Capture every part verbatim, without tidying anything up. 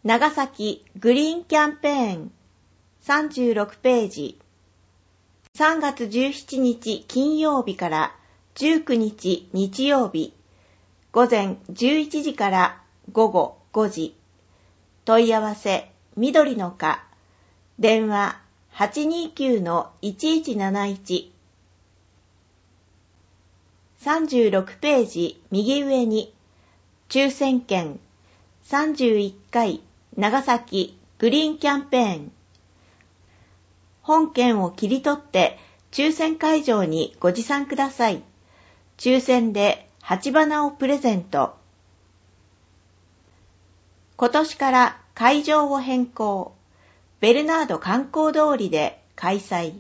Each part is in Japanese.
長崎グリーンキャンペーンさんじゅうろくページ。さんがつじゅうしちにち金曜日からじゅうくにち日曜日、午前じゅういちじから午後ごじ。問い合わせ緑の課、電話 はちにーきゅうのいちいちなないち。さんじゅうろくページ右上に抽選券さんじゅういっかい長崎グリーンキャンペーン。本券を切り取って抽選会場にご持参ください。抽選で鉢花をプレゼント。今年から会場を変更。ベルナード観光通りで開催。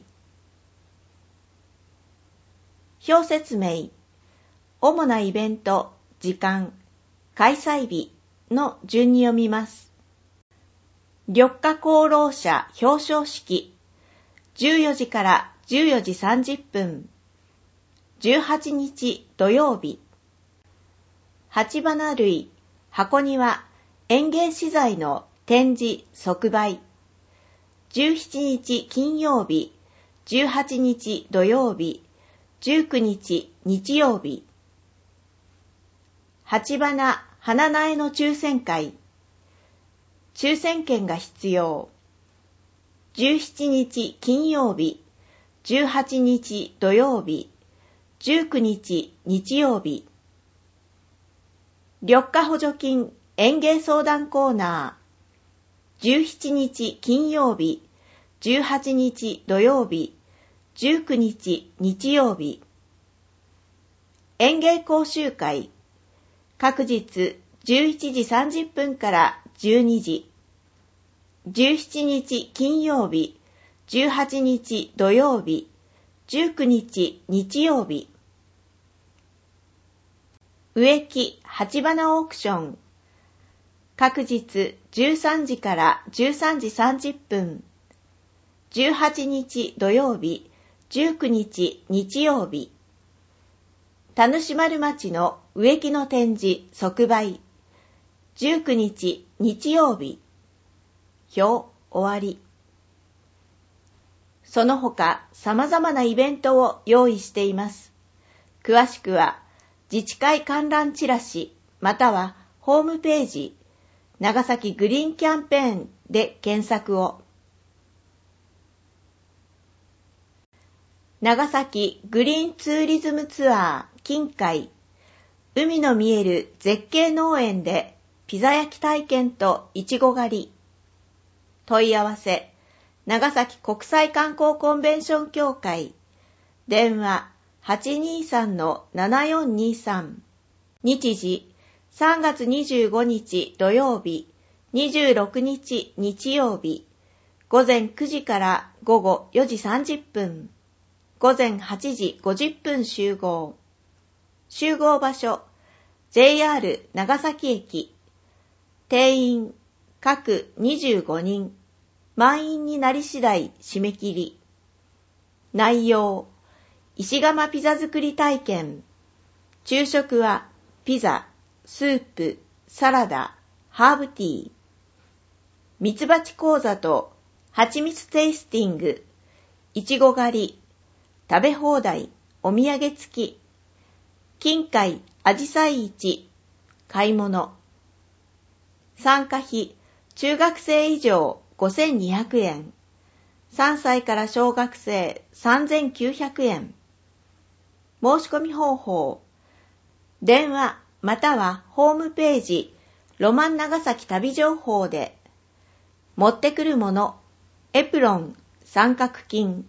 表説明。主なイベント、時間、開催日の順に読みます。緑化功労者表彰式。じゅうよじからじゅうよじさんじゅっぷん。じゅうはちにち土曜日。鉢花類、箱庭、園芸資材の展示即売。じゅうしちにち金曜日、じゅうはちにち土曜日、じゅうくにち日曜日。鉢花花苗の抽選会。抽選券が必要。じゅうしちにち金曜日、じゅうはちにち土曜日、じゅうくにち日曜日。緑化補助金園芸相談コーナー。じゅうしちにち金曜日、じゅうはちにち土曜日、じゅうくにち日曜日。園芸講習会。各日じゅういちじさんじゅっぷんからじゅうにじ。じゅうしちにち金曜日、じゅうはちにち土曜日、じゅうくにち日曜日。植木鉢花オークション。各日じゅうさんじからじゅうさんじさんじゅっぷん。じゅうはちにち土曜日、じゅうくにち日曜日。田主丸町の植木の展示即売。じゅうくにち日曜日。表終わり。その他様々なイベントを用意しています。詳しくは自治会観覧チラシまたはホームページ長崎グリーンキャンペーンで検索を。長崎グリーンツーリズムツアー近海。海の見える絶景農園でピザ焼き体験といちご狩り。問い合わせ長崎国際観光コンベンション協会。電話 はちにーさんのななよんにーさん。日時さんがつにじゅうごにち土曜日、にじゅうろくにち日曜日。午前くじから午後よじさんじゅっぷん。午前はちじごじゅっぷん集合。集合場所 ジェイアール 長崎駅。定員各にじゅうごにん。満員になり次第締め切り。内容石窯ピザ作り体験。昼食はピザ、スープ、サラダ、ハーブティー。ミツバチ講座と蜂蜜テイスティング。いちご狩り。食べ放題、お土産付き。近海あじさい市。買い物。参加費、中学生以上ごせんにひゃくえん。さんさいから小学生さんぜんきゅうひゃくえん。申し込み方法。電話またはホームページ、ロマン長崎旅情報で。持ってくるもの、エプロン、三角巾。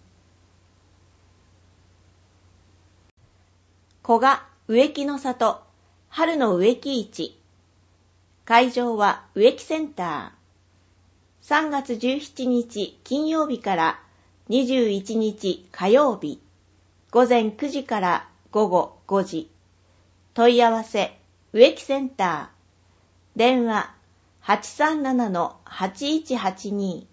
古賀植木の里、春の植木市。会場は植木センター。さんがつじゅうしちにち金曜日からにじゅういちにち火曜日。午前くじから午後ごじ。問い合わせ植木センター。電話 はちさんななのはちいちはちに。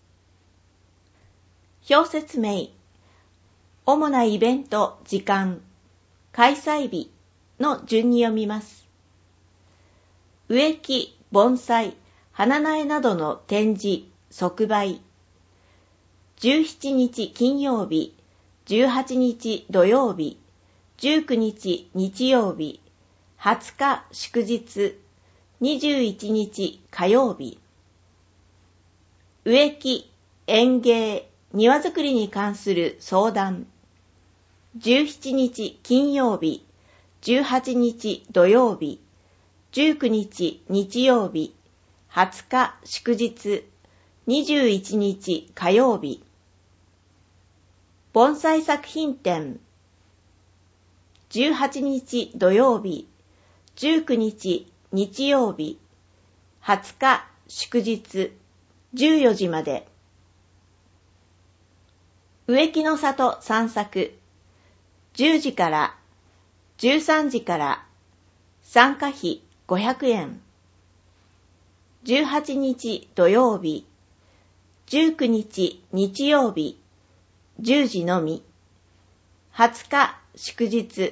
表説明。主なイベント時間、開催日の順に読みます。植木、盆栽、 花苗などの展示、即売。じゅうしちにち金曜日、じゅうはちにち土曜日、じゅうくにち日曜日、はつか祝日、にじゅういちにち火曜日。植木、園芸、庭づくりに関する相談。じゅうしちにち金曜日、じゅうはちにち土曜日、じゅうくにち日曜日、はつか祝日、にじゅういちにち火曜日。盆栽作品展。じゅうはちにち土曜日、じゅうくにち日曜日、はつか祝日、じゅうよじまで。植木の里散策。じゅうじからじゅうさんじから参加費ごひゃくえん。じゅうはちにち土曜日、じゅうくにち日曜日、じゅうじのみ。はつか祝日。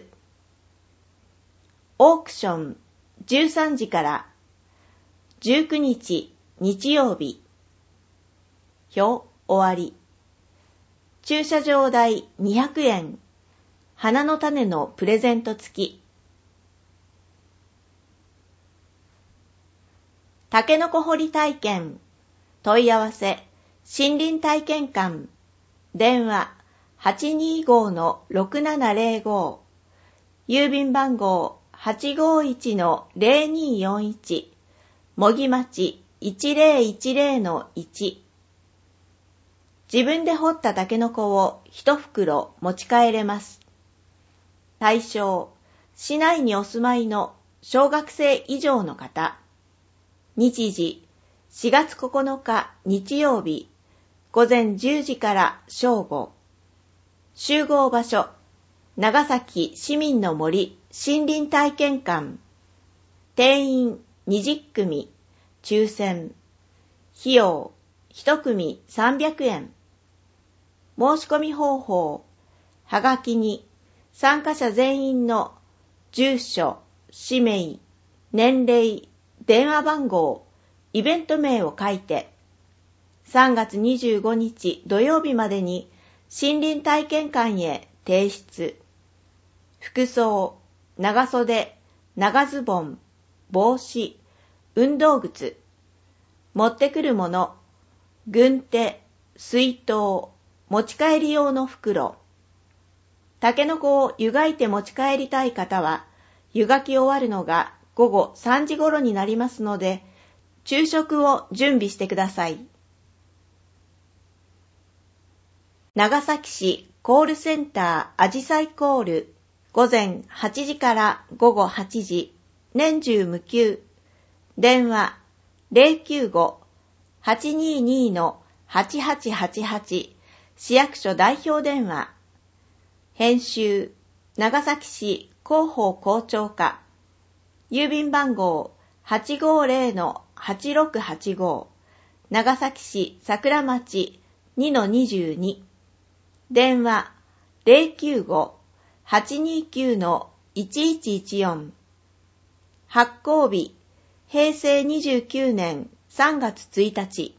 オークションじゅうさんじからじゅうくにち日曜日。表終わり。駐車場代にひゃくえん。花の種のプレゼント付き。タケノコ掘り体験。問い合わせ、森林体験館。電話 はちにーごーのろくななぜろご。郵便番号 はちごーいちのぜろにーよんいち。茂木町 いちぜろいちぜろのいち。自分で掘ったタケノコを一袋持ち帰れます。対象、市内にお住まいの小学生以上の方。日時、しがつここのか日曜日、午前じゅうじから正午。集合場所、長崎市民の森森林体験館。定員にじゅっくみ、抽選。費用、いちくみさんびゃくえん。申し込み方法、はがきに参加者全員の住所、氏名、年齢、電話番号、イベント名を書いて、さんがつにじゅうごにち土曜日までに森林体験館へ提出。服装、長袖、長ズボン、帽子、運動靴。持ってくるもの、軍手、水筒、持ち帰り用の袋。タケノコを湯がいて持ち帰りたい方は、湯がき終わるのがごごさんじ頃になりますので、昼食を準備してください。長崎市コールセンターあじさいコール、午前はちじからごごはちじ、年中無休。電話 ぜろきゅうご はちにーにーのはちはちはちはち。市役所代表電話。編集、長崎市広報校長課。郵便番号 はちごーぜろのはちろくはちご。長崎市桜町 にのにじゅうに。電話 ぜろきゅうご はちにーきゅうのいちいちいちよん。発行日、へいせいにじゅうきゅうねんさんがつついたち。